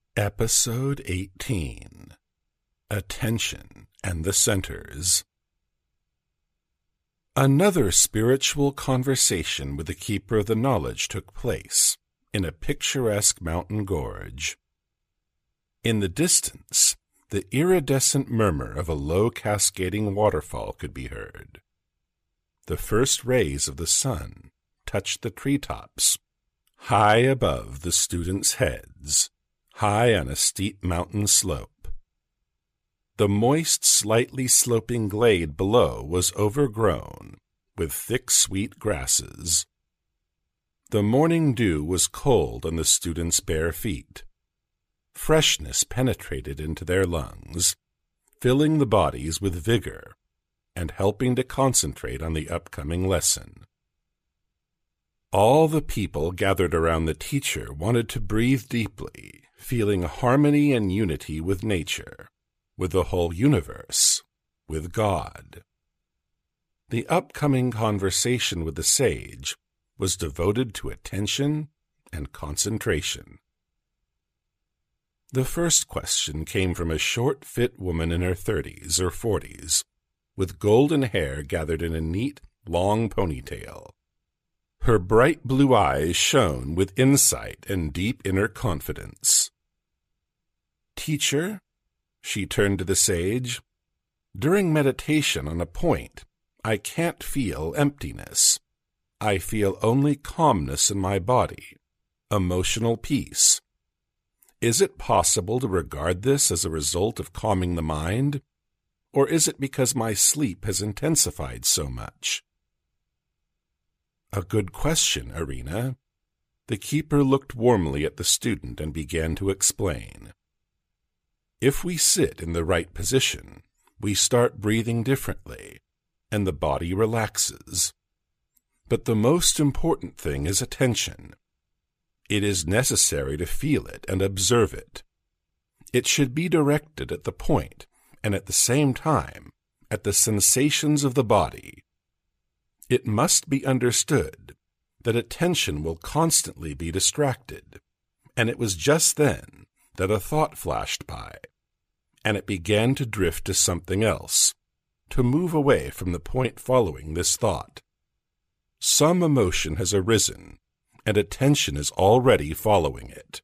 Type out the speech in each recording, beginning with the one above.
Episode 18. Attention and the Centers. Another spiritual conversation with the Keeper of the Knowledge took place in a picturesque mountain gorge. In the distance, the iridescent murmur of a low cascading waterfall could be heard. The first rays of the sun touched the treetops, high above the students' heads, high on a steep mountain slope. The moist, slightly sloping glade below was overgrown with thick, sweet grasses. The morning dew was cold on the students' bare feet. Freshness penetrated into their lungs, filling the bodies with vigor and helping to concentrate on the upcoming lesson. All the people gathered around the teacher wanted to breathe deeply, feeling harmony and unity with nature, with the whole universe, with God. The upcoming conversation with the sage was devoted to attention and concentration. The first question came from a short, fit woman in her 30s or 40s, with golden hair gathered in a neat, long ponytail. Her bright blue eyes shone with insight and deep inner confidence. "Teacher," she turned to the sage, "during meditation on a point, I can't feel emptiness. I feel only calmness in my body, emotional peace. Is it possible to regard this as a result of calming the mind, or is it because my sleep has intensified so much?" "A good question, Irina." The keeper looked warmly at the student and began to explain. "If we sit in the right position, we start breathing differently, and the body relaxes. But the most important thing is attention. It is necessary to feel it and observe it. It should be directed at the point, and at the same time, at the sensations of the body. It must be understood that attention will constantly be distracted, and it was just then that a thought flashed by, and it began to drift to something else, to move away from the point following this thought. Some emotion has arisen, and attention is already following it."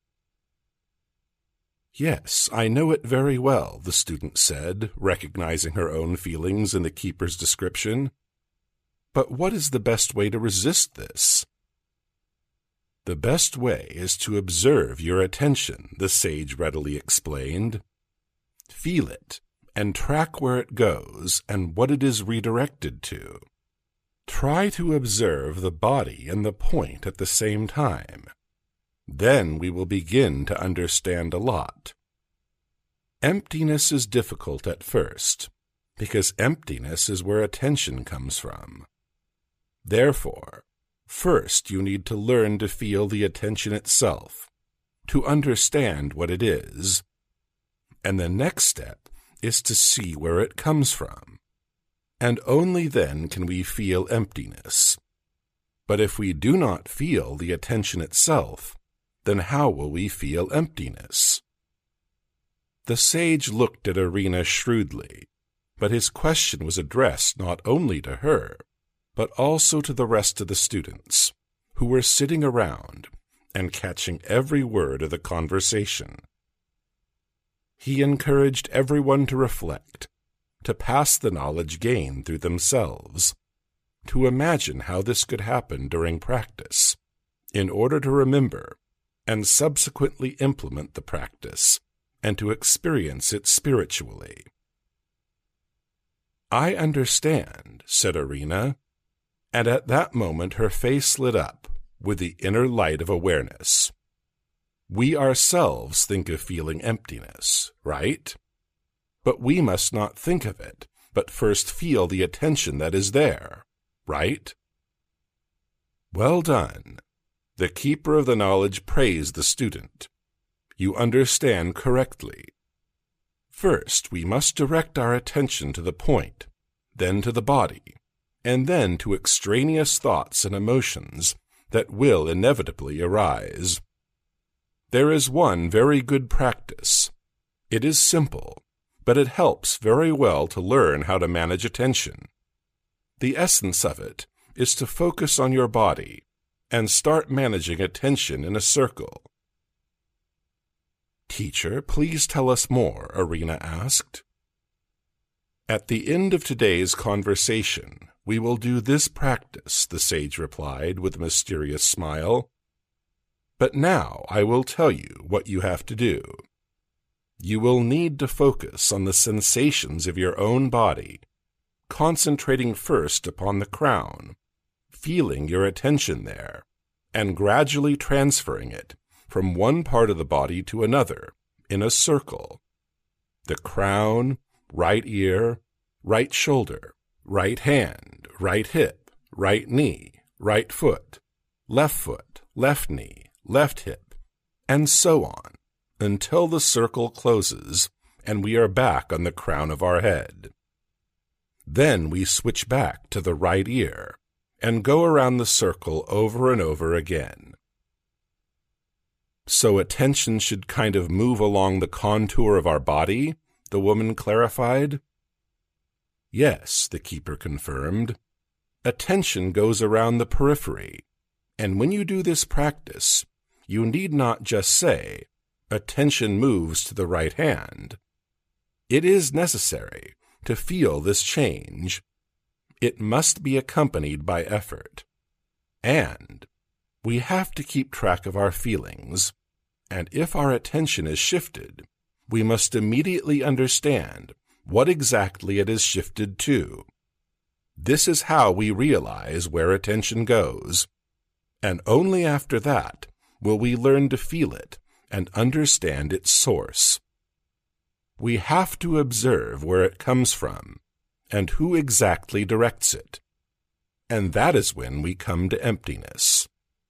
"Yes, I know it very well," the student said, recognizing her own feelings in the keeper's description. "But what is the best way to resist this?" "The best way is to observe your attention," the sage readily explained. "Feel it, and track where it goes and what it is redirected to. Try to observe the body and the point at the same time. Then we will begin to understand a lot. Emptiness is difficult at first, because emptiness is where attention comes from. Therefore, first you need to learn to feel the attention itself, to understand what it is. And the next step is to see where it comes from. And only then can we feel emptiness. But if we do not feel the attention itself, then how will we feel emptiness?" The sage looked at Irina shrewdly, but his question was addressed not only to her, but also to the rest of the students, who were sitting around and catching every word of the conversation. He encouraged everyone to reflect, to pass the knowledge gained through themselves, to imagine how this could happen during practice, in order to remember and subsequently implement the practice, and to experience it spiritually. "I understand," said Irina, and at that moment her face lit up with the inner light of awareness. "We ourselves think of feeling emptiness, right? But we must not think of it, but first feel the attention that is there, right?" "Well done." The keeper of the knowledge praised the student. "You understand correctly. First, we must direct our attention to the point, then to the body, and then to extraneous thoughts and emotions that will inevitably arise. There is one very good practice. It is simple, but it helps very well to learn how to manage attention. The essence of it is to focus on your body and start managing attention in a circle. "Teacher, please tell us more," Irina asked. "At the end of today's conversation, we will do this practice," the sage replied with a mysterious smile. "But now I will tell you what you have to do. You will need to focus on the sensations of your own body, concentrating first upon the crown, feeling your attention there, and gradually transferring it from one part of the body to another in a circle. The crown, right ear, right shoulder, right hand, right hip, right knee, right foot, left knee, left hip, and so on, until the circle closes and we are back on the crown of our head. Then we switch back to the right ear and go around the circle over and over again." "So attention should kind of move along the contour of our body?" the woman clarified. "Yes," the keeper confirmed. "Attention goes around the periphery, and when you do this practice, you need not just say, 'Attention moves to the right hand.' It is necessary to feel this change. It must be accompanied by effort. And we have to keep track of our feelings, and if our attention is shifted, we must immediately understand what exactly it is shifted to. This is how we realize where attention goes, and only after that will we learn to feel it and understand its source. We have to observe where it comes from and who exactly directs it, and that is when we come to emptiness."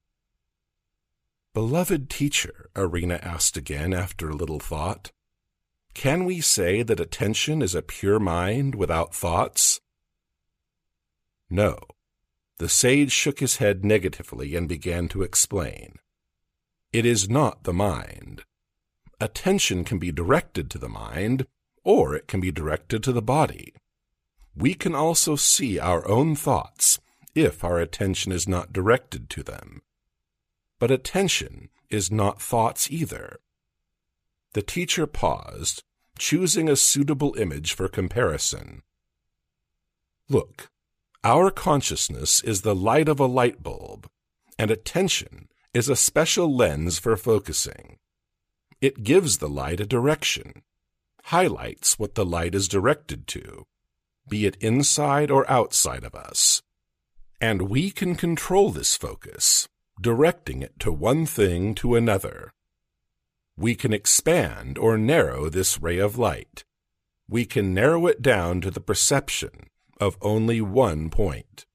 "Beloved teacher," Irina asked again after a little thought, "can we say that attention is a pure mind without thoughts?" "No." The sage shook his head negatively and began to explain. "It is not the mind. Attention can be directed to the mind, or it can be directed to the body. We can also see our own thoughts if our attention is not directed to them. But attention is not thoughts either." The teacher paused, choosing a suitable image for comparison. "Look, our consciousness is the light of a light bulb, and attention is a special lens for focusing. It gives the light a direction, highlights what the light is directed to, be it inside or outside of us. And we can control this focus, directing it to one thing to another. We can expand or narrow this ray of light. We can narrow it down to the perception of only one point."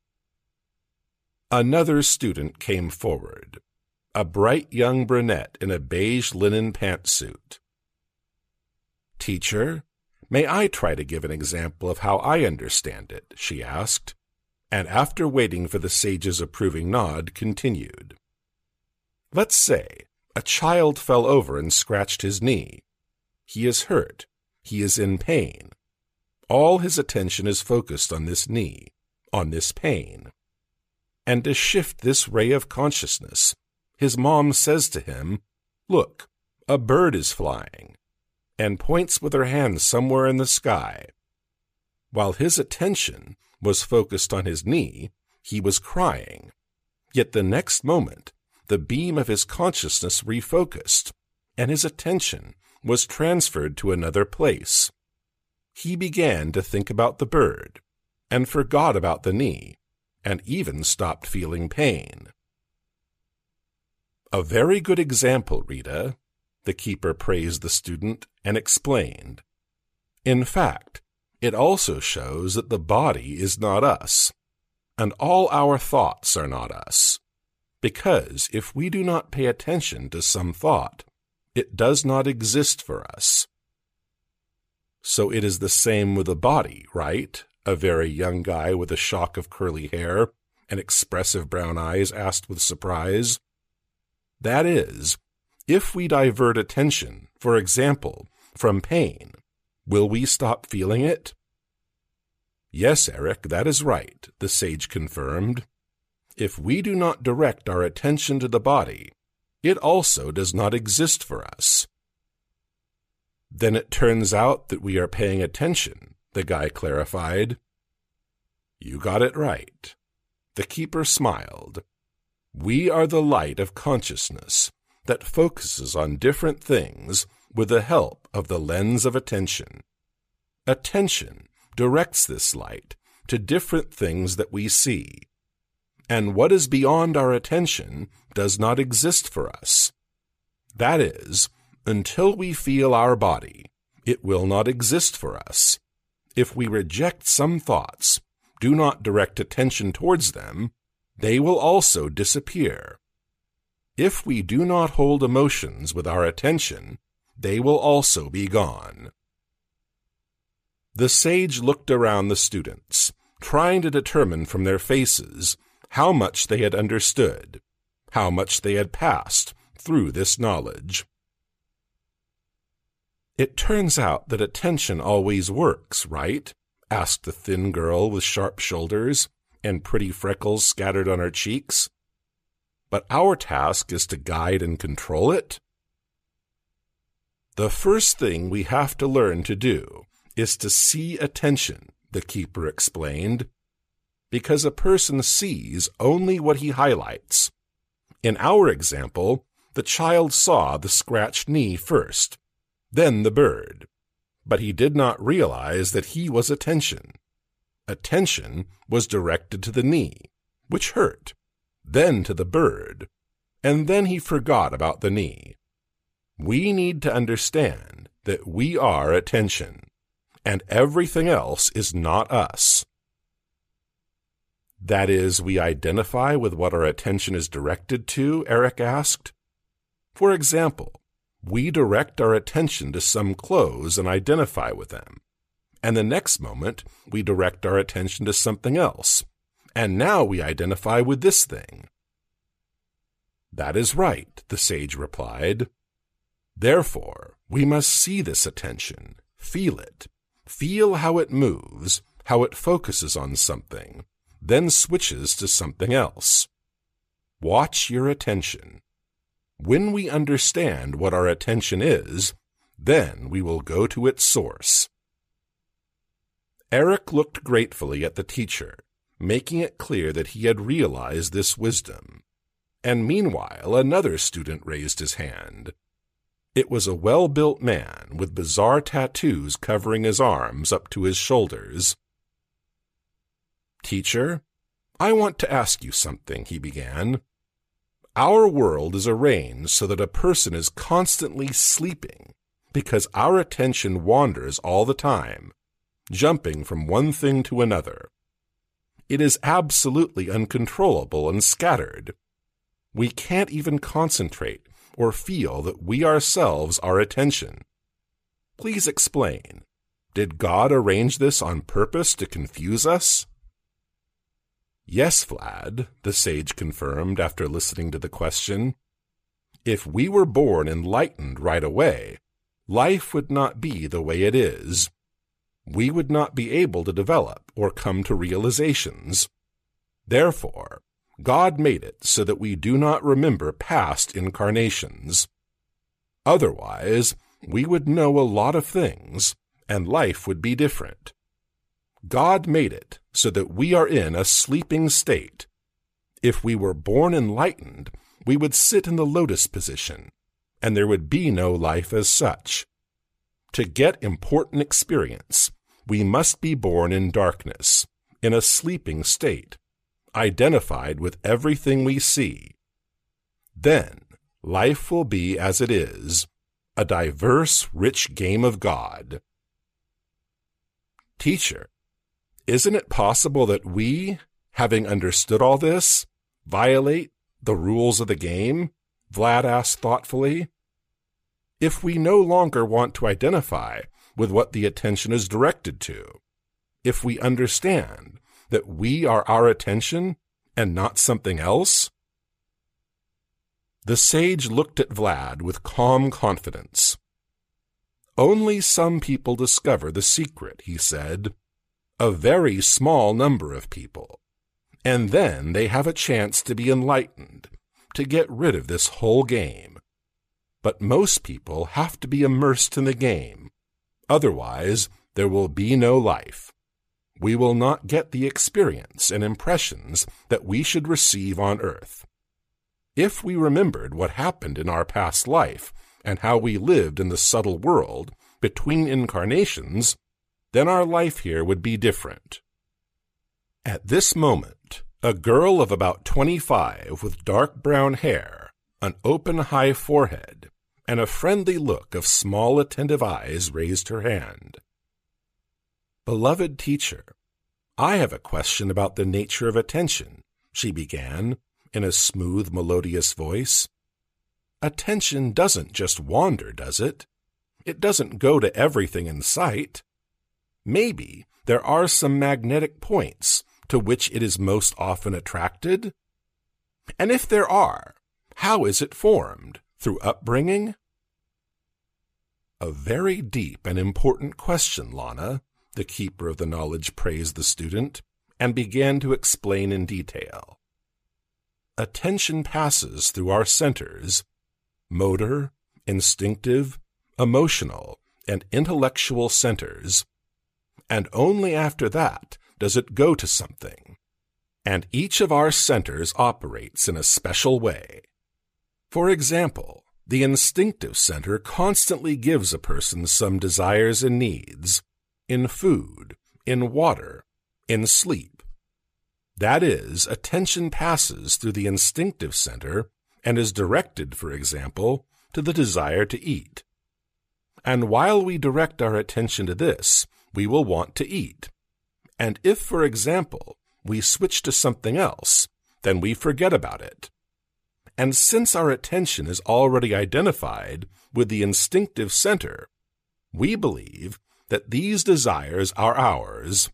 Another student came forward, a bright young brunette in a beige linen pantsuit. "Teacher, may I try to give an example of how I understand it?" she asked, and after waiting for the sage's approving nod, continued. "Let's say a child fell over and scratched his knee. He is hurt. He is in pain. All his attention is focused on this knee, on this pain. And to shift this ray of consciousness, his mom says to him, 'Look, a bird is flying,' and points with her hand somewhere in the sky. While his attention was focused on his knee, he was crying. Yet the next moment, the beam of his consciousness refocused, and his attention was transferred to another place. He began to think about the bird, and forgot about the knee, and even stopped feeling pain." "A very good example, Rita," the keeper praised the student and explained. "In fact, it also shows that the body is not us, and all our thoughts are not us, because if we do not pay attention to some thought, it does not exist for us." "So it is the same with the body, right?" a very young guy with a shock of curly hair and expressive brown eyes asked with surprise. "That is, If we divert attention, for example, from pain, will we stop feeling it? Yes, Eric, that is right, the sage confirmed. If we do not direct our attention to the body, it also does not exist for us. Then it turns out that we are paying attention, the guy clarified. You got it right. The keeper smiled. We are the light of consciousness that focuses on different things with the help of the lens of attention. Attention directs this light to different things that we see. And what is beyond our attention does not exist for us. That is, until we feel our body, it will not exist for us. If we reject some thoughts, do not direct attention towards them, they will also disappear. If we do not hold emotions with our attention, they will also be gone. The sage looked around the students, trying to determine from their faces how much they had understood, how much they had passed through this knowledge. It turns out that attention always works, right? Asked the thin girl with sharp shoulders and pretty freckles scattered on her cheeks. But our task is to guide and control it. The first thing we have to learn to do is to see attention, the keeper explained, because a person sees only what he highlights. In our example, the child saw the scratched knee first, then the bird, but he did not realize that he was attention. Attention was directed to the knee, which hurt, then to the bird, and then he forgot about the knee. We need to understand that we are attention, and everything else is not us. That is, we identify with what our attention is directed to, Eric asked. For example, we direct our attention to some clothes and identify with them, and the next moment we direct our attention to something else, and now we identify with this thing. That is right, the sage replied. Therefore, we must see this attention, feel it, feel how it moves, how it focuses on something, then switches to something else. Watch your attention. When we understand what our attention is, then we will go to its source. Eric looked gratefully at the teacher, making it clear that he had realized this wisdom. And meanwhile, another student raised his hand. It was a well-built man with bizarre tattoos covering his arms up to his shoulders. Teacher, I want to ask you something, he began. Our world is arranged so that a person is constantly sleeping because our attention wanders all the time, jumping from one thing to another. It is absolutely uncontrollable and scattered. We can't even concentrate or feel that we ourselves are attention. Please explain. Did God arrange this on purpose to confuse us? Yes, Vlad, the sage confirmed after listening to the question. If we were born enlightened right away, life would not be the way it is. We would not be able to develop or come to realizations. Therefore, God made it so that we do not remember past incarnations. Otherwise, we would know a lot of things, and life would be different. God made it so that we are in a sleeping state. If we were born enlightened, we would sit in the lotus position, and there would be no life as such. To get important experience, we must be born in darkness, in a sleeping state, identified with everything we see. Then life will be as it is, a diverse, rich game of God. Teacher, isn't it possible that we, having understood all this, violate the rules of the game? Vlad asked thoughtfully. If we no longer want to identify with what the attention is directed to, if we understand that we are our attention and not something else? The sage looked at Vlad with calm confidence. "Only some people discover the secret," he said. "A very small number of people. And then they have a chance to be enlightened, to get rid of this whole game. But most people have to be immersed in the game. Otherwise, there will be no life. We will not get the experience and impressions that we should receive on earth. If we remembered what happened in our past life and how we lived in the subtle world between incarnations, then our life here would be different." At this moment, a girl of about 25 with dark brown hair, an open high forehead, and a friendly look of small attentive eyes raised her hand. "Beloved teacher, I have a question about the nature of attention," she began, in a smooth, melodious voice. "Attention doesn't just wander, does it? It doesn't go to everything in sight. Maybe there are some magnetic points to which it is most often attracted? And if there are, how is it formed? Through upbringing?" "A very deep and important question, Lana," the keeper of the knowledge praised the student, and began to explain in detail. "Attention passes through our centers, motor, instinctive, emotional, and intellectual centers, and only after that does it go to something. And each of our centers operates in a special way. For example, the instinctive center constantly gives a person some desires and needs, in food, in water, in sleep. That is, attention passes through the instinctive center and is directed, for example, to the desire to eat. And while we direct our attention to this, we will want to eat. And if, for example, we switch to something else, then we forget about it. And since our attention is already identified with the instinctive center, we believe that these desires are ours.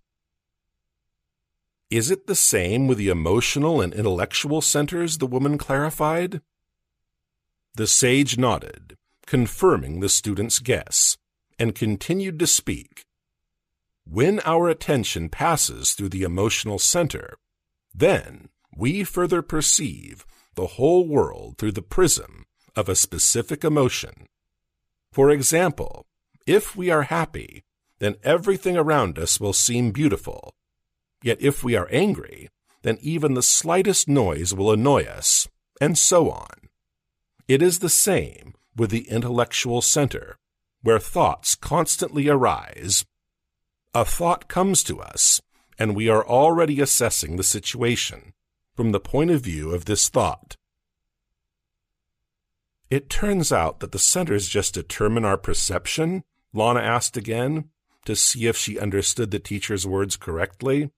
Is it the same with the emotional and intellectual centers, the woman clarified? The sage nodded, confirming the student's guess, and continued to speak. When our attention passes through the emotional center, then we further perceive the whole world through the prism of a specific emotion. For example, if we are happy, then everything around us will seem beautiful. Yet if we are angry, then even the slightest noise will annoy us, and so on. It is the same with the intellectual center, where thoughts constantly arise. A thought comes to us, and we are already assessing the situation from the point of view of this thought. It turns out that the centers just determine our perception, Lana asked again, to see if she understood the teacher's words correctly.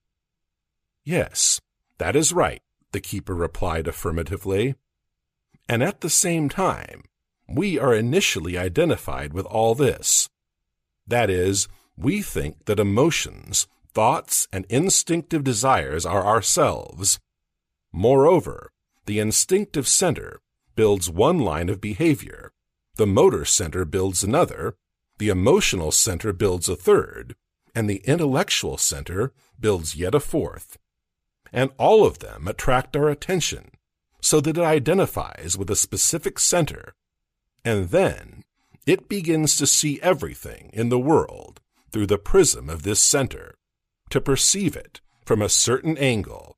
Yes, that is right, the keeper replied affirmatively. And at the same time, we are initially identified with all this. That is, we think that emotions, thoughts, and instinctive desires are ourselves. Moreover, the instinctive center builds one line of behavior, the motor center builds another, the emotional center builds a third, and the intellectual center builds yet a fourth. And all of them attract our attention, so that it identifies with a specific center, and then it begins to see everything in the world through the prism of this center, to perceive it from a certain angle.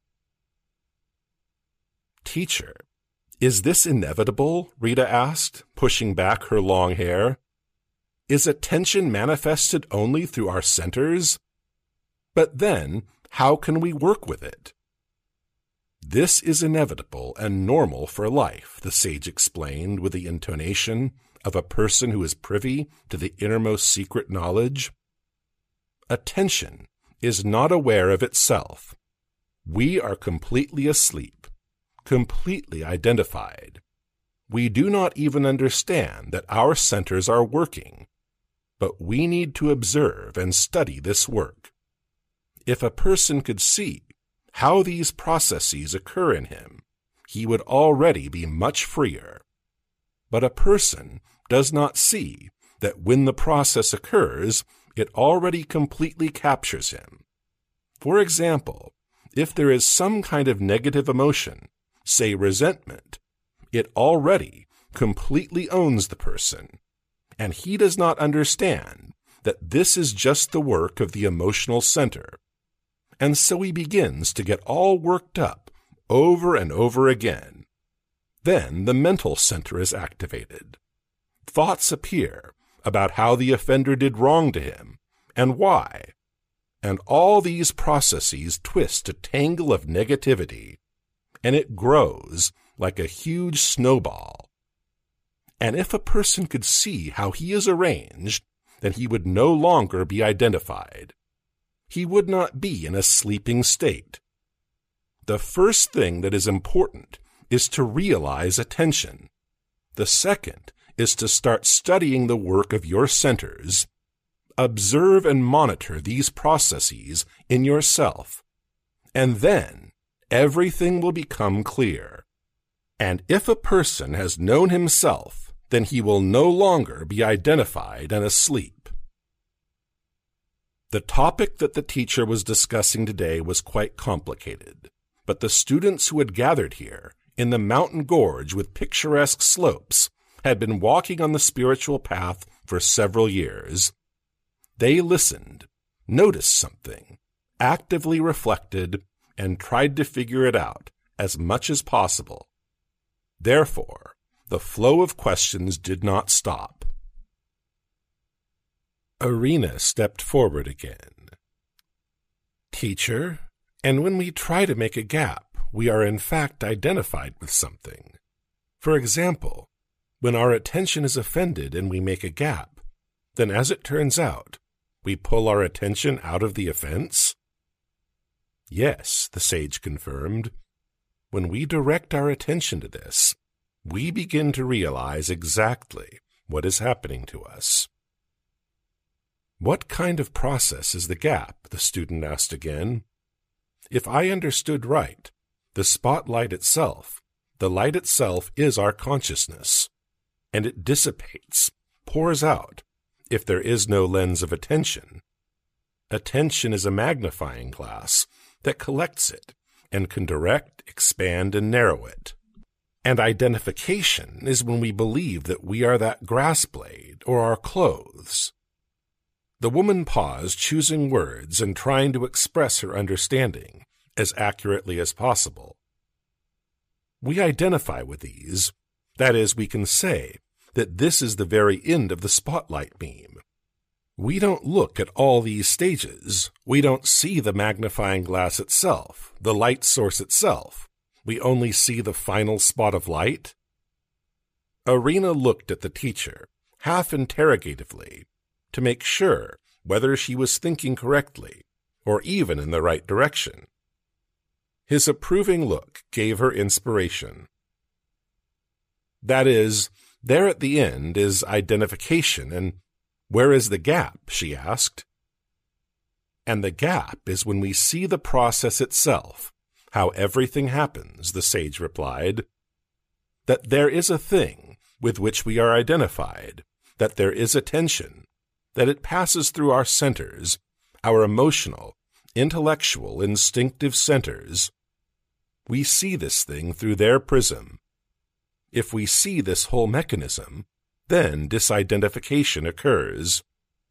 Teacher, is this inevitable? Rita asked, pushing back her long hair. Is attention manifested only through our centers? But then, how can we work with it? This is inevitable and normal for life, the sage explained with the intonation of a person who is privy to the innermost secret knowledge. Attention is not aware of itself. We are completely asleep, completely identified. We do not even understand that our centers are working, but we need to observe and study this work. If a person could see how these processes occur in him, he would already be much freer. But a person does not see that when the process occurs, it already completely captures him. For example, if there is some kind of negative emotion, say resentment, it already completely owns the person, and he does not understand that this is just the work of the emotional center. And so he begins to get all worked up over and over again. Then the mental center is activated. Thoughts appear about how the offender did wrong to him and why. And all these processes twist a tangle of negativity, and it grows like a huge snowball. And if a person could see how he is arranged, then he would no longer be identified. He would not be in a sleeping state. The first thing that is important is to realize attention. The second is to start studying the work of your centers. Observe and monitor these processes in yourself, and then everything will become clear. And if a person has known himself, then he will no longer be identified and asleep. The topic that the teacher was discussing today was quite complicated, but the students who had gathered here in the mountain gorge with picturesque slopes had been walking on the spiritual path for several years. They listened, noticed something, actively reflected, and tried to figure it out as much as possible. Therefore, the flow of questions did not stop. Irina stepped forward again. Teacher, and when we try to make a gap, we are in fact identified with something. For example, when our attention is offended and we make a gap, then as it turns out, we pull our attention out of the offense? Yes, the sage confirmed. When we direct our attention to this, we begin to realize exactly what is happening to us. What kind of process is the gap? The student asked again. If I understood right, the spotlight itself, the light itself is our consciousness, and it dissipates, pours out, if there is no lens of attention. Attention is a magnifying glass that collects it and can direct, expand, and narrow it. And identification is when we believe that we are that grass blade or our clothes. The woman paused, choosing words and trying to express her understanding as accurately as possible. We identify with these. That is, we can say that this is the very end of the spotlight beam. We don't look at all these stages. We don't see the magnifying glass itself, the light source itself. We only see the final spot of light. Irina looked at the teacher, half interrogatively, to make sure whether she was thinking correctly or even in the right direction. His approving look gave her inspiration. That is, there at the end is identification, and where is the gap? She asked. And the gap is when we see the process itself, how everything happens, the sage replied. That there is a thing with which we are identified, that there is attention, that it passes through our centers, our emotional, intellectual, instinctive centers. We see this thing through their prism. If we see this whole mechanism, then disidentification occurs.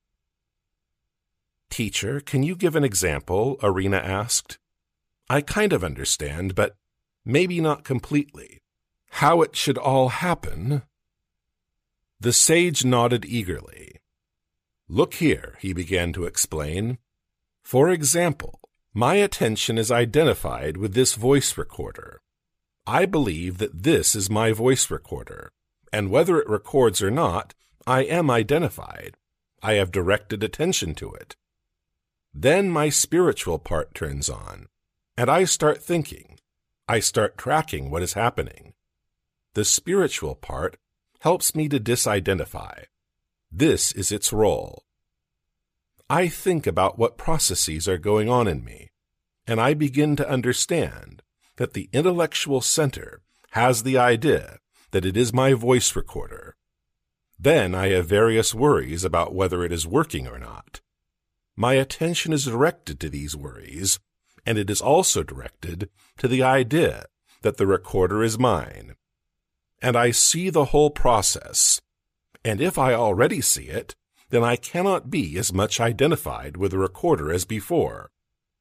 Teacher, can you give an example? Irina asked. I kind of understand, but maybe not completely. How it should all happen? The sage nodded eagerly. Look here, he began to explain. For example, my attention is identified with this voice recorder. I believe that this is my voice recorder, and whether it records or not, I am identified. I have directed attention to it. Then my spiritual part turns on, and I start thinking. I start tracking what is happening. The spiritual part helps me to disidentify. This is its role. I think about what processes are going on in me, and I begin to understand that the intellectual center has the idea that it is my voice recorder. Then I have various worries about whether it is working or not. My attention is directed to these worries, and it is also directed to the idea that the recorder is mine. And I see the whole process, and if I already see it, then I cannot be as much identified with the recorder as before.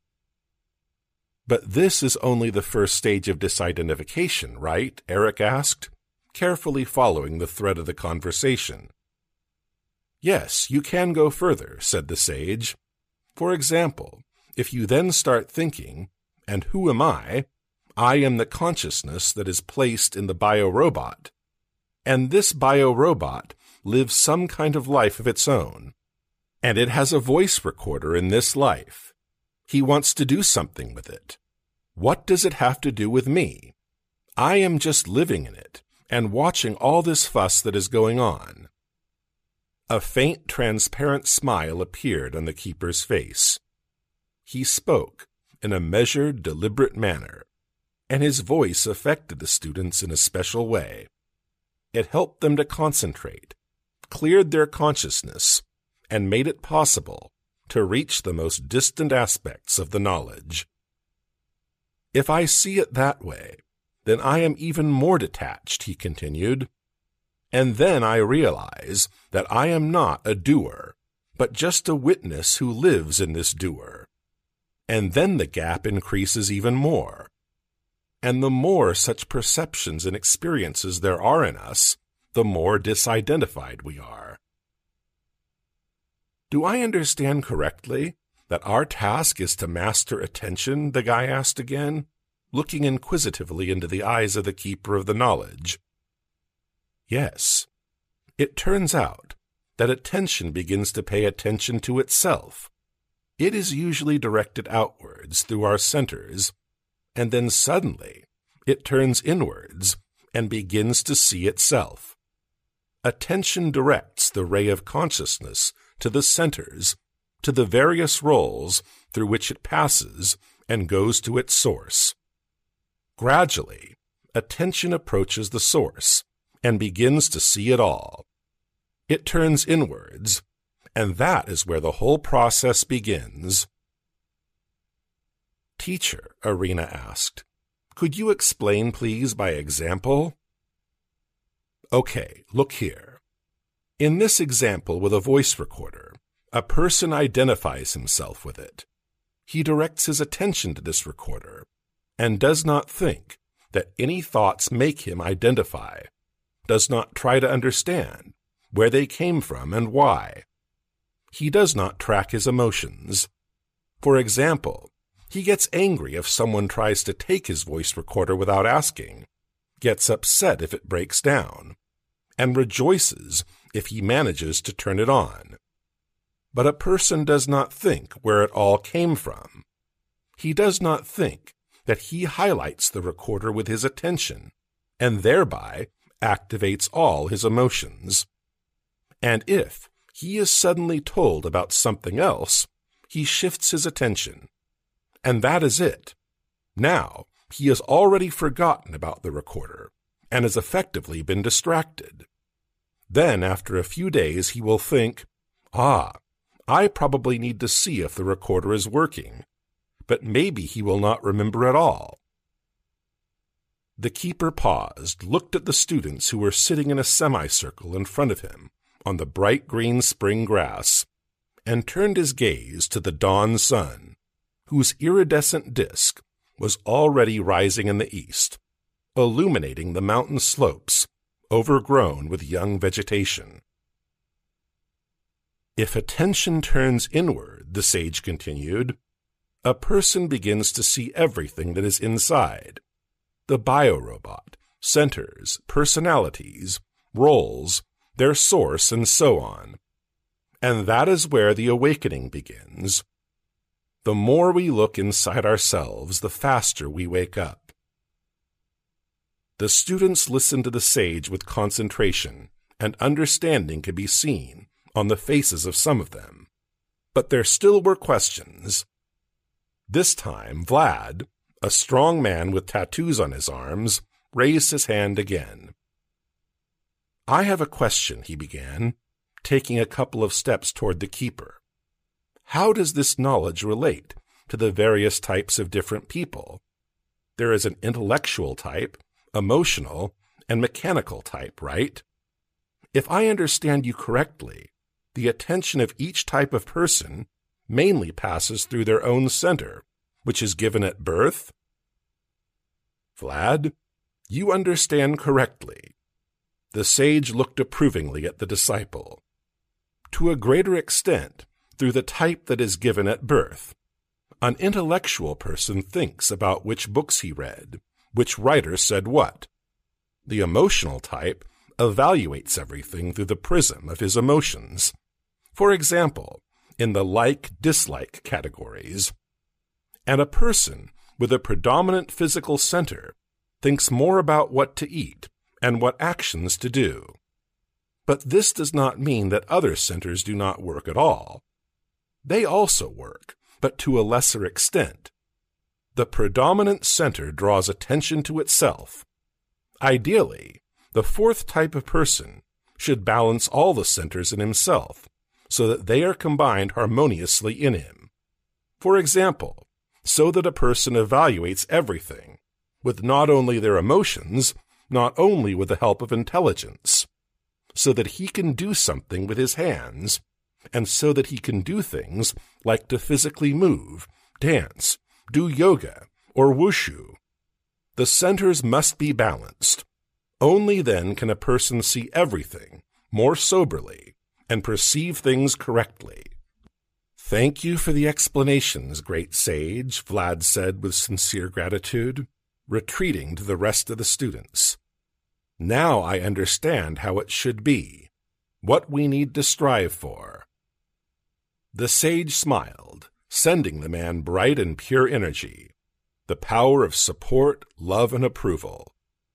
But this is only the first stage of disidentification, right? Eric asked, carefully following the thread of the conversation. Yes, you can go further, said the sage. For example, if you then start thinking, and who am I? I am the consciousness that is placed in the biorobot, and this biorobot lives some kind of life of its own, and it has a voice recorder in this life. He wants to do something with it. What does it have to do with me? I am just living in it and watching all this fuss that is going on. A faint, transparent smile appeared on the keeper's face. He spoke in a measured, deliberate manner, and his voice affected the students in a special way. It helped them to concentrate, cleared their consciousness, and made it possible to reach the most distant aspects of the knowledge. If I see it that way, then I am even more detached, he continued. And then I realize that I am not a doer, but just a witness who lives in this doer. And then the gap increases even more. And the more such perceptions and experiences there are in us, the more disidentified we are. Do I understand correctly that our task is to master attention? The guy asked again, looking inquisitively into the eyes of the keeper of the knowledge. Yes. It turns out that attention begins to pay attention to itself. It is usually directed outwards through our centers, and then suddenly it turns inwards and begins to see itself. Attention directs the ray of consciousness to the centers, to the various roles through which it passes and goes to its source. Gradually, attention approaches the source and begins to see it all. It turns inwards, and that is where the whole process begins. Teacher, Irina asked, could you explain, please, by example? Okay, look here. In this example with a voice recorder, a person identifies himself with it. He directs his attention to this recorder and does not think that any thoughts make him identify, does not try to understand where they came from and why. He does not track his emotions. For example, he gets angry if someone tries to take his voice recorder without asking, gets upset if it breaks down, and rejoices if he manages to turn it on. But a person does not think where it all came from. He does not think that he highlights the recorder with his attention, and thereby activates all his emotions. And if he is suddenly told about something else, he shifts his attention. And that is it. Now, he has already forgotten about the recorder, and has effectively been distracted. Then, after a few days, he will think, I probably need to see if the recorder is working, but maybe he will not remember at all. The keeper paused, looked at the students who were sitting in a semicircle in front of him on the bright green spring grass, and turned his gaze to the dawn sun, whose iridescent disk was already rising in the east, illuminating the mountain slopes overgrown with young vegetation. If attention turns inward, the sage continued, a person begins to see everything that is inside, the biorobot, centers, personalities, roles, their source, and so on. And that is where the awakening begins. The more we look inside ourselves, the faster we wake up. The students listened to the sage with concentration, and understanding could be seen on the faces of some of them. But there still were questions. This time, Vlad, a strong man with tattoos on his arms, raised his hand again. "I have a question," he began, taking a couple of steps toward the keeper. "How does this knowledge relate to the various types of different people? There is an intellectual type, emotional, and mechanical type, right? If I understand you correctly, the attention of each type of person mainly passes through their own center, which is given at birth?" "Vlad, you understand correctly." The sage looked approvingly at the disciple. "To a greater extent, through the type that is given at birth. An intellectual person thinks about which books he read, which writer said what. The emotional type evaluates everything through the prism of his emotions. For example, in the like-dislike categories. And a person with a predominant physical center thinks more about what to eat and what actions to do. But this does not mean that other centers do not work at all. They also work, but to a lesser extent. The predominant center draws attention to itself. Ideally, the fourth type of person should balance all the centers in himself so that they are combined harmoniously in him. For example, so that a person evaluates everything, with not only their emotions, not only with the help of intelligence, so that he can do something with his hands, and so that he can do things like to physically move, dance, do yoga, or wushu. The centers must be balanced. Only then can a person see everything more soberly and perceive things correctly. "Thank you for the explanations, great sage," Vlad said with sincere gratitude, retreating to the rest of the students. "Now I understand how it should be, what we need to strive for." The sage smiled, sending the man bright and pure energy, the power of support, love, and approval.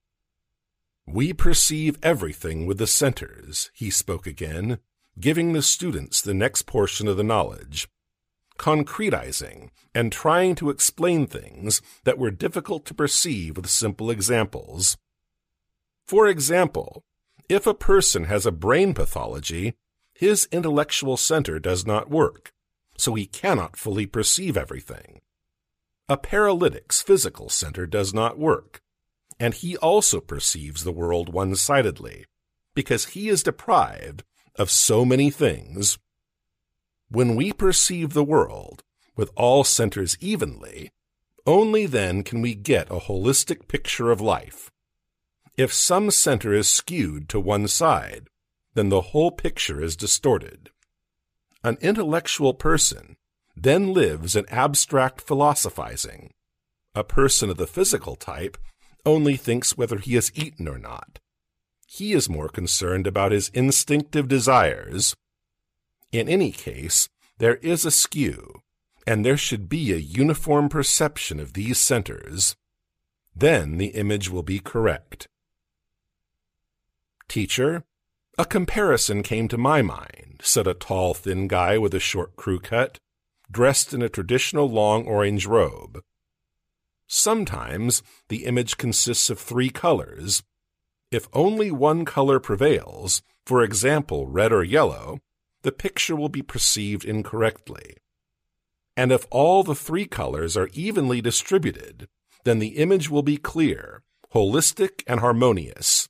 "We perceive everything with the centers," he spoke again, giving the students the next portion of the knowledge, concretizing and trying to explain things that were difficult to perceive with simple examples. For example, if a person has a brain pathology, his intellectual center does not work, so he cannot fully perceive everything. A paralytic's physical center does not work, and he also perceives the world one-sidedly, because he is deprived of so many things. When we perceive the world with all centers evenly, only then can we get a holistic picture of life. If some center is skewed to one side, then the whole picture is distorted. An intellectual person then lives in abstract philosophizing. A person of the physical type only thinks whether he has eaten or not. He is more concerned about his instinctive desires. In any case, there is a skew, and there should be a uniform perception of these centers. Then the image will be correct. "Teacher, a comparison came to my mind," said a tall, thin guy with a short crew cut, dressed in a traditional long orange robe. "Sometimes the image consists of 3 colors. If only one color prevails, for example, red or yellow, the picture will be perceived incorrectly. And if all the 3 colors are evenly distributed, then the image will be clear, holistic, and harmonious."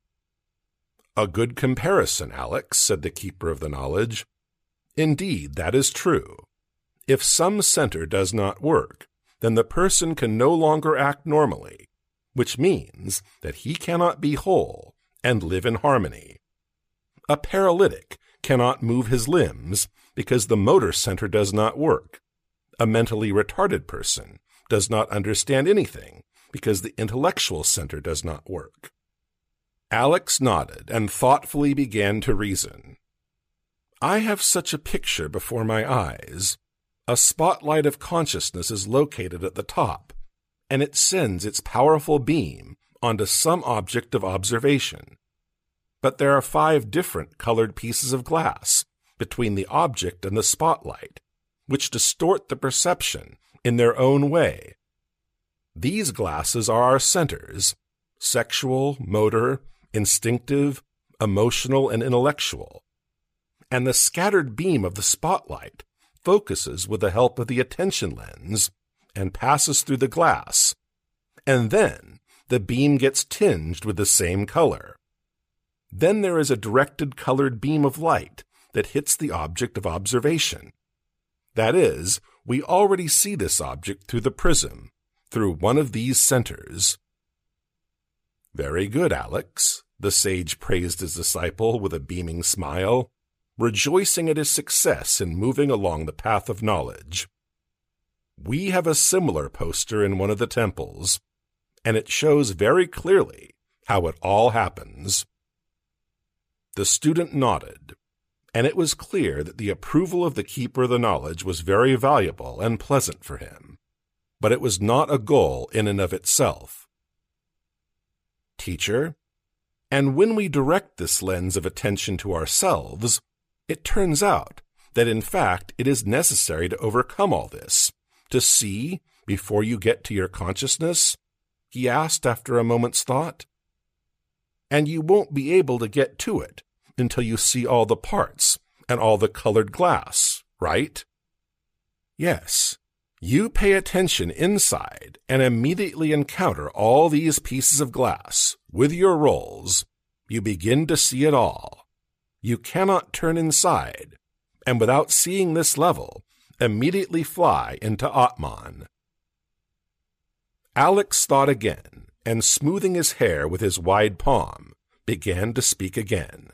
"A good comparison, Alex," said the keeper of the knowledge. "Indeed, that is true. If some center does not work, then the person can no longer act normally, which means that he cannot be whole and live in harmony. A paralytic cannot move his limbs because the motor center does not work. A mentally retarded person does not understand anything because the intellectual center does not work." Alex nodded and thoughtfully began to reason. "I have such a picture before my eyes. A spotlight of consciousness is located at the top, and it sends its powerful beam onto some object of observation. But there are 5 different colored pieces of glass between the object and the spotlight, which distort the perception in their own way. These glasses are our centers, sexual, motor, instinctive, emotional, and intellectual. And the scattered beam of the spotlight focuses with the help of the attention lens and passes through the glass, and then the beam gets tinged with the same color. Then there is a directed colored beam of light that hits the object of observation. That is, we already see this object through the prism, through one of these centers. "Very good, Alex," the sage praised his disciple with a beaming smile, rejoicing at his success in moving along the path of knowledge. "We have a similar poster in one of the temples, and it shows very clearly how it all happens." The student nodded, and it was clear that the approval of the keeper of the knowledge was very valuable and pleasant for him, but it was not a goal in and of itself. "Teacher, and when we direct this lens of attention to ourselves, it turns out that in fact it is necessary to overcome all this, to see before you get to your consciousness?" he asked after a moment's thought. "And you won't be able to get to it until you see all the parts and all the colored glass, right?" "Yes. You pay attention inside and immediately encounter all these pieces of glass. With your rolls, you begin to see it all. You cannot turn inside, and without seeing this level, immediately fly into Atman." Alex thought again, and smoothing his hair with his wide palm, began to speak again.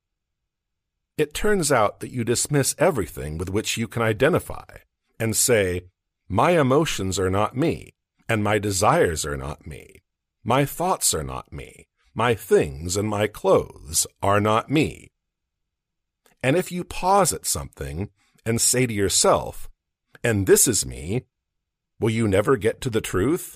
"It turns out that you dismiss everything with which you can identify, and say, 'My emotions are not me, and my desires are not me. My thoughts are not me. My things and my clothes are not me.' And if you pause at something and say to yourself, 'And this is me,' will you never get to the truth?"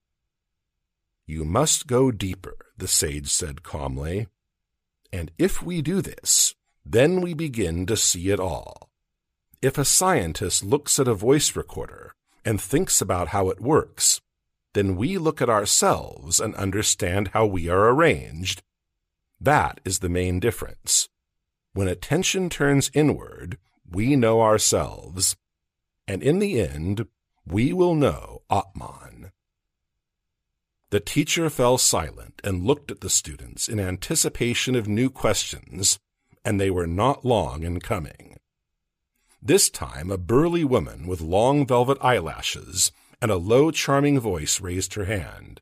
"You must go deeper," the sage said calmly. "And if we do this, then we begin to see it all. If a scientist looks at a voice recorder and thinks about how it works, then we look at ourselves and understand how we are arranged. That is the main difference. When attention turns inward, we know ourselves, and in the end, we will know Atman." The teacher fell silent and looked at the students in anticipation of new questions, and they were not long in coming. This time a burly woman with long velvet eyelashes and a low, charming voice raised her hand.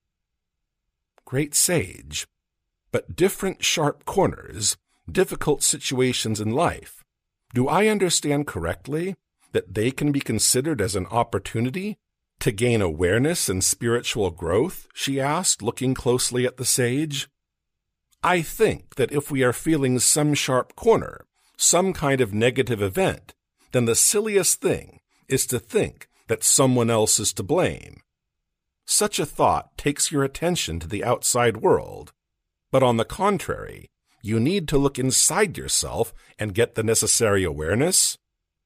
"Great sage, but different sharp corners, difficult situations in life, do I understand correctly that they can be considered as an opportunity to gain awareness and spiritual growth?" she asked, looking closely at the sage. "I think that if we are feeling some sharp corner, some kind of negative event, then the silliest thing is to think that someone else is to blame. Such a thought takes your attention to the outside world, but on the contrary, you need to look inside yourself and get the necessary awareness."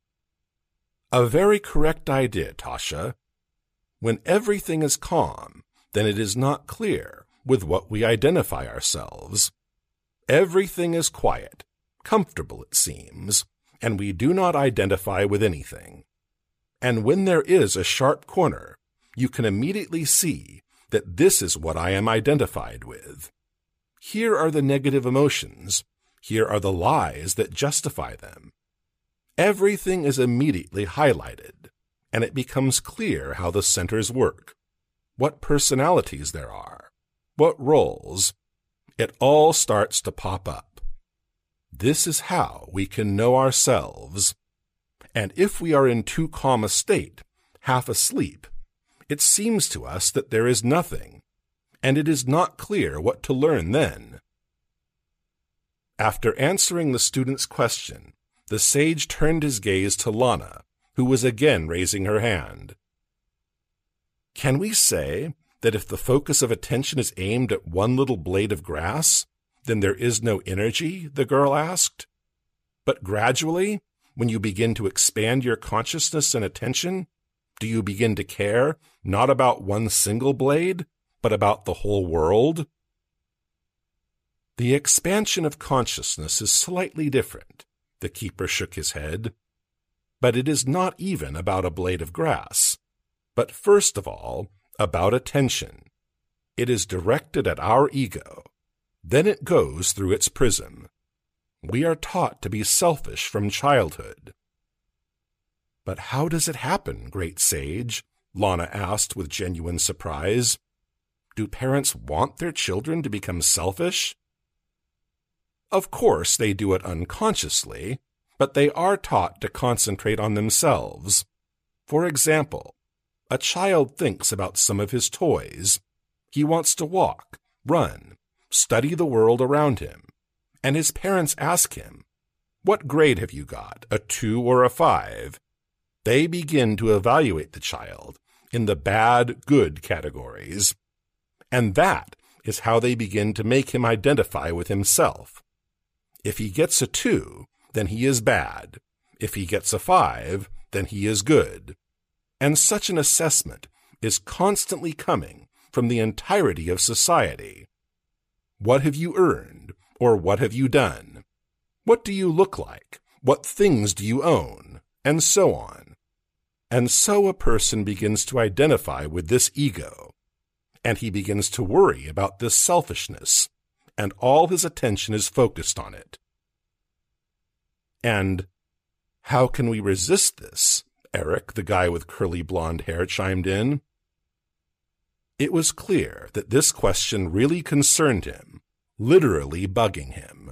"A very correct idea, Tasha. When everything is calm, then it is not clear with what we identify ourselves. Everything is quiet, comfortable it seems, and we do not identify with anything. And when there is a sharp corner, you can immediately see that this is what I am identified with. Here are the negative emotions. Here are the lies that justify them. Everything is immediately highlighted, and it becomes clear how the centers work, what personalities there are, what roles. It all starts to pop up. This is how we can know ourselves. And if we are in too calm a state, half asleep, it seems to us that there is nothing, and it is not clear what to learn then." After answering the student's question, the sage turned his gaze to Lana, who was again raising her hand. "Can we say that if the focus of attention is aimed at one little blade of grass, then there is no energy?" the girl asked. "But gradually, when you begin to expand your consciousness and attention, do you begin to care not about one single blade, but about the whole world? The expansion of consciousness is slightly different. The keeper shook his head. But it is not even about a blade of grass, but first of all, about attention. It is directed at our ego. Then it goes through its prism. We are taught to be selfish from childhood. But how does it happen, great sage? Lana asked with genuine surprise. Do parents want their children to become selfish? Of course, they do it unconsciously, but they are taught to concentrate on themselves. For example, a child thinks about some of his toys. He wants to walk, run, study the world around him, and his parents ask him, "What grade have you got, a 2 or a 5? They begin to evaluate the child in the bad, good categories. And that is how they begin to make him identify with himself. If he gets a 2, then he is bad. If he gets a 5, then he is good. And such an assessment is constantly coming from the entirety of society. What have you earned, or what have you done? What do you look like? What things do you own? And so on. And so a person begins to identify with this ego, and he begins to worry about this selfishness, and all his attention is focused on it. And how can we resist this? Eric, the guy with curly blonde hair, chimed in. It was clear that this question really concerned him, literally bugging him.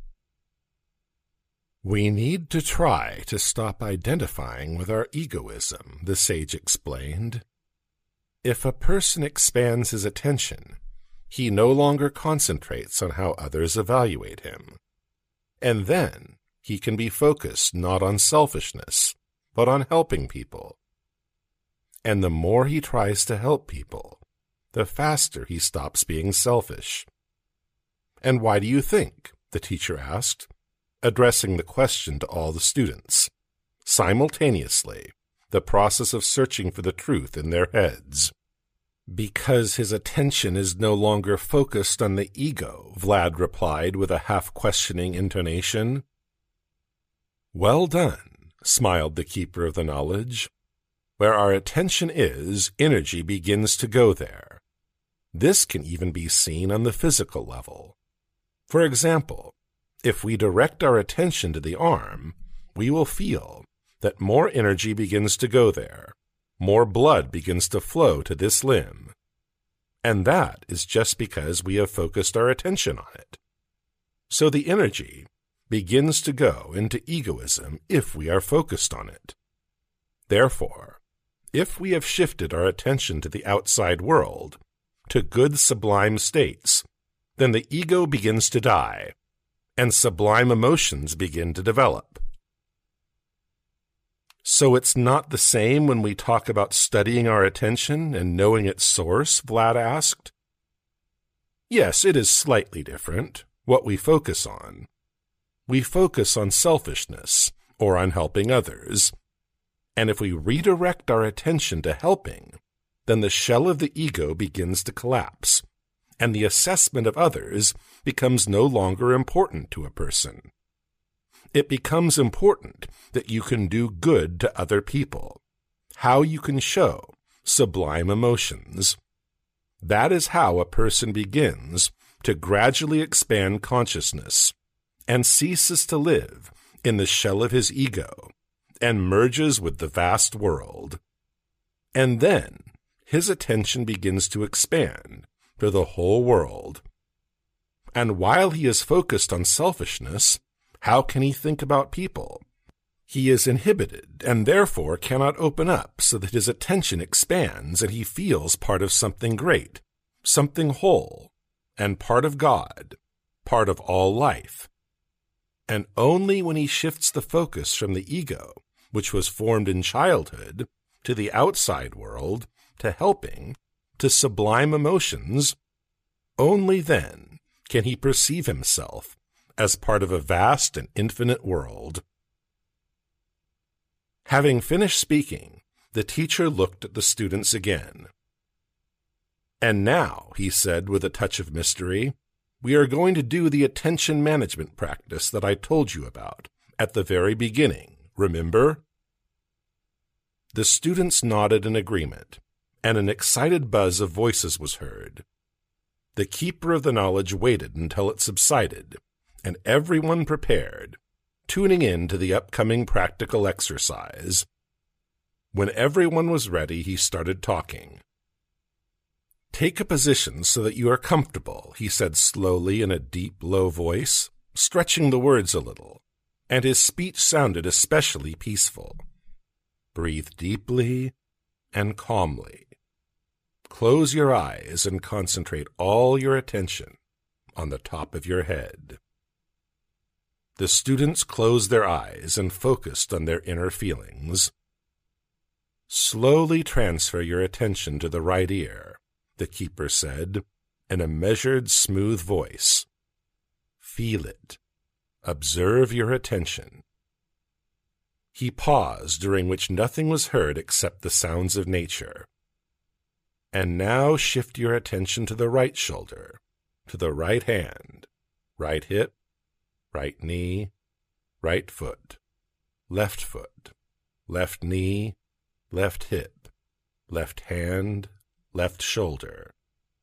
We need to try to stop identifying with our egoism, the sage explained. If a person expands his attention, he no longer concentrates on how others evaluate him. And then he can be focused not on selfishness, but on helping people. And the more he tries to help people, the faster he stops being selfish. And why do you think? The teacher asked, addressing the question to all the students, simultaneously, the process of searching for the truth in their heads. Because his attention is no longer focused on the ego, Vlad replied with a half-questioning intonation. Well done, smiled the keeper of the knowledge. Where our attention is, energy begins to go there. This can even be seen on the physical level. For example, if we direct our attention to the arm, we will feel that more energy begins to go there. More blood begins to flow to this limb. And that is just because we have focused our attention on it. So the energy begins to go into egoism if we are focused on it. Therefore, if we have shifted our attention to the outside world, to good sublime states, then the ego begins to die, and sublime emotions begin to develop. So it's not the same when we talk about studying our attention and knowing its source, Vlad asked. Yes, it is slightly different, what we focus on. We focus on selfishness, or on helping others. And if we redirect our attention to helping, then the shell of the ego begins to collapse, and the assessment of others becomes no longer important to a person. It becomes important that you can do good to other people, how you can show sublime emotions. That is how a person begins to gradually expand consciousness and ceases to live in the shell of his ego and merges with the vast world. And then his attention begins to expand to the whole world. And while he is focused on selfishness, how can he think about people? He is inhibited and therefore cannot open up so that his attention expands and he feels part of something great, something whole, and part of God, part of all life. And only when he shifts the focus from the ego, which was formed in childhood, to the outside world, to helping, to sublime emotions, only then can he perceive himself as part of a vast and infinite world. Having finished speaking, the teacher looked at the students again. "And now," he said with a touch of mystery, "we are going to do the attention management practice that I told you about at the very beginning, remember?" The students nodded in agreement, and an excited buzz of voices was heard. The keeper of the knowledge waited until it subsided, and everyone prepared, tuning in to the upcoming practical exercise. When everyone was ready, he started talking. "Take a position so that you are comfortable," he said slowly in a deep, low voice, stretching the words a little, and his speech sounded especially peaceful. "Breathe deeply and calmly. Close your eyes and concentrate all your attention on the top of your head." The students closed their eyes and focused on their inner feelings. "Slowly transfer your attention to the right ear," the keeper said, in a measured, smooth voice. "Feel it. Observe your attention." He paused, during which nothing was heard except the sounds of nature. "And now shift your attention to the right shoulder, to the right hand, right hip, right knee, right foot, left knee, left hip, left hand, left shoulder."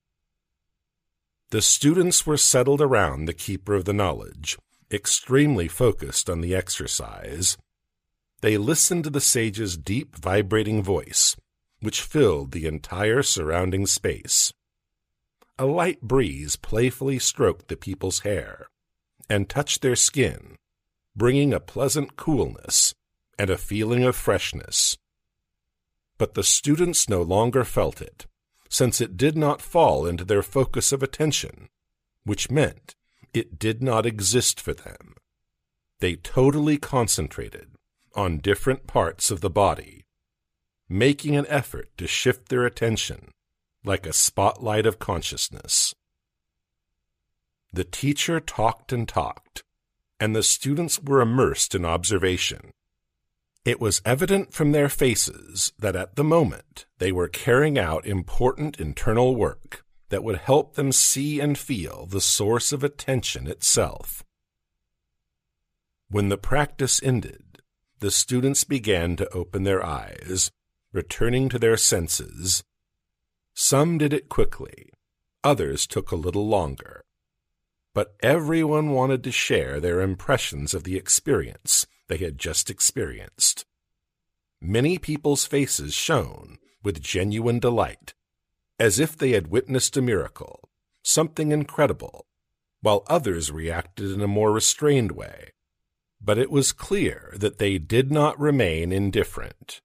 The students were settled around the keeper of the knowledge, extremely focused on the exercise. They listened to the sage's deep, vibrating voice, which filled the entire surrounding space. A light breeze playfully stroked the people's hair and touched their skin, bringing a pleasant coolness and a feeling of freshness. But the students no longer felt it, since it did not fall into their focus of attention, which meant it did not exist for them. They totally concentrated on different parts of the body, making an effort to shift their attention like a spotlight of consciousness. The teacher talked and talked, and the students were immersed in observation. It was evident from their faces that at the moment they were carrying out important internal work that would help them see and feel the source of attention itself. When the practice ended, the students began to open their eyes, returning to their senses. Some did it quickly, others took a little longer. But everyone wanted to share their impressions of the experience they had just experienced. Many people's faces shone with genuine delight, as if they had witnessed a miracle, something incredible, while others reacted in a more restrained way. But it was clear that they did not remain indifferent.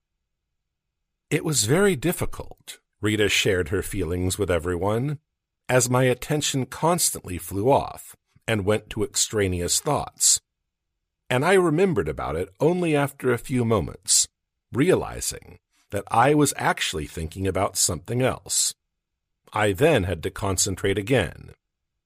"It was very difficult," Rita shared her feelings with everyone, "as my attention constantly flew off and went to extraneous thoughts. And I remembered about it only after a few moments, realizing that I was actually thinking about something else. I then had to concentrate again."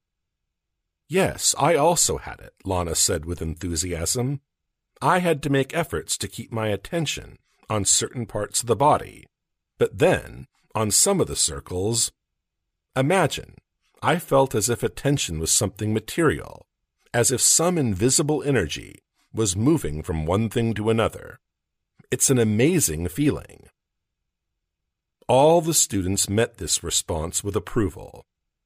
"Yes, I also had it," Lana said with enthusiasm. "I had to make efforts to keep my attention on certain parts of the body, but then, on some of the circles, imagine, I felt as if attention was something material, as if some invisible energy was moving from one thing to another. It's an amazing feeling." All the students met this response with approval.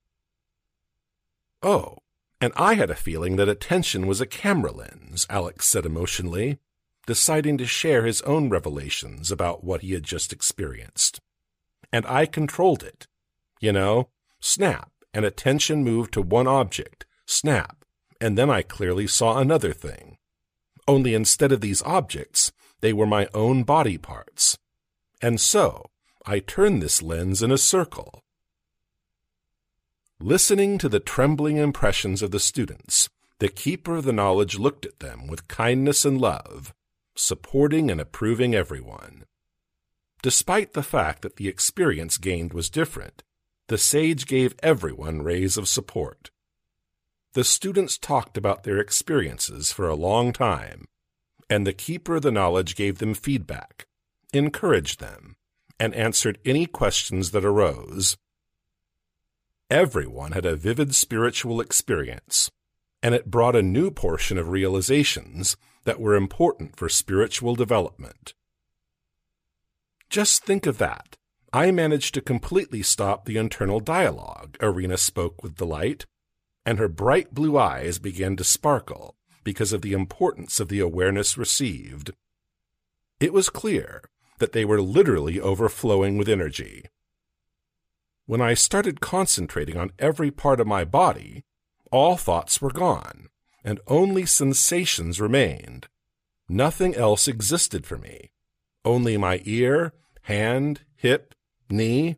"Oh, and I had a feeling that attention was a camera lens," Alex said emotionally, deciding to share his own revelations about what he had just experienced. "And I controlled it. Snap, and attention moved to one object, snap, and then I clearly saw another thing. Only instead of these objects, they were my own body parts. And so, I turned this lens in a circle." Listening to the trembling impressions of the students, the keeper of the knowledge looked at them with kindness and love, supporting and approving everyone. Despite the fact that the experience gained was different, the sage gave everyone rays of support. The students talked about their experiences for a long time, and the keeper of the knowledge gave them feedback, encouraged them, and answered any questions that arose, Everyone had a vivid spiritual experience, and it brought a new portion of realizations that were important for spiritual development. Just think of that. I managed to completely stop the internal dialogue, Irina spoke with delight, and her bright blue eyes began to sparkle because of the importance of the awareness received. It was clear that they were literally overflowing with energy. When I started concentrating on every part of my body, all thoughts were gone, and only sensations remained. Nothing else existed for me. Only my ear, hand, hip, knee.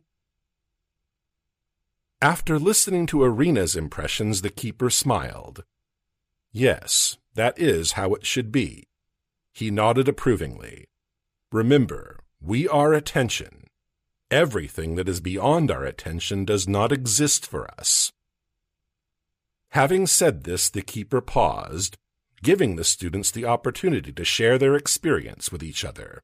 After listening to Irina's impressions, the keeper smiled. Yes, that is how it should be. He nodded approvingly. Remember, we are attention. Everything that is beyond our attention does not exist for us. Having said this, the keeper paused, giving the students the opportunity to share their experience with each other.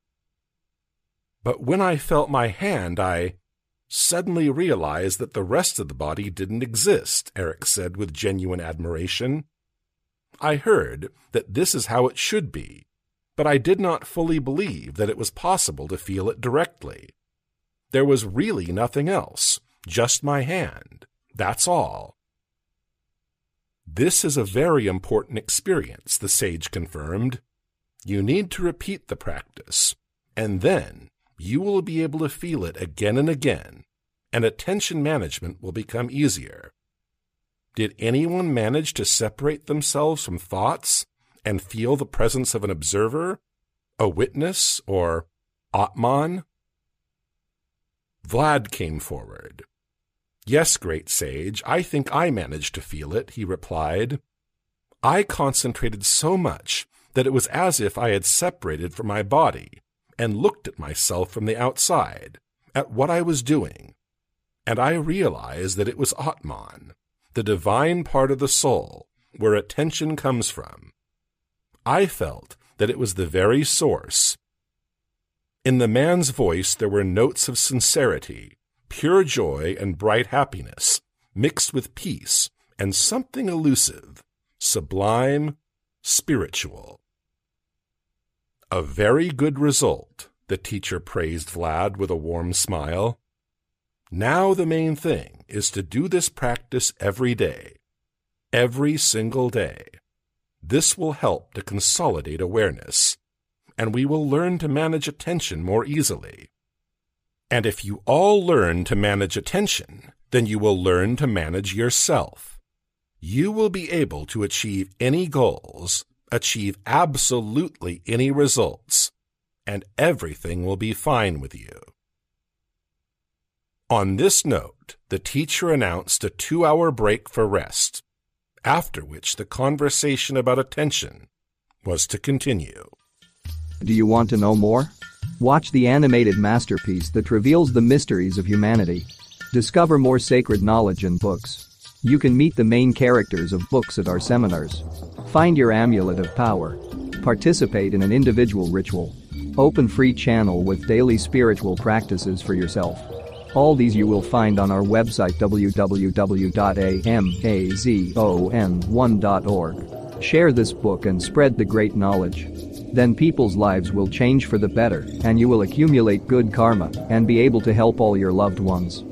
But when I felt my hand, I suddenly realized that the rest of the body didn't exist, Eric said with genuine admiration. I heard that this is how it should be, but I did not fully believe that it was possible to feel it directly. There was really nothing else, just my hand. That's all. This is a very important experience, the sage confirmed. You need to repeat the practice, and then you will be able to feel it again and again, and attention management will become easier. Did anyone manage to separate themselves from thoughts and feel the presence of an observer, a witness, or Atman? Vlad came forward. Yes, great sage, I think I managed to feel it, he replied. I concentrated so much that it was as if I had separated from my body and looked at myself from the outside, at what I was doing, and I realized that it was Atman, the divine part of the soul, where attention comes from. I felt that it was the very source. In the man's voice there were notes of sincerity, pure joy and bright happiness, mixed with peace and something elusive, sublime, spiritual. A very good result, the teacher praised Vlad with a warm smile. Now the main thing is to do this practice every day, every single day. This will help to consolidate awareness, and we will learn to manage attention more easily. And if you all learn to manage attention, then you will learn to manage yourself. You will be able to achieve any goals, achieve absolutely any results, and everything will be fine with you. On this note, the teacher announced a 2-hour break for rest, after which the conversation about attention was to continue. Do you want to know more? Watch the animated masterpiece that reveals the mysteries of humanity. Discover more sacred knowledge in books. You can meet the main characters of books at our seminars. Find your amulet of power. Participate in an individual ritual. Open free channel with daily spiritual practices for yourself. All these you will find on our website www.amazon1.org. Share this book and spread the great knowledge. Then people's lives will change for the better, and you will accumulate good karma and be able to help all your loved ones.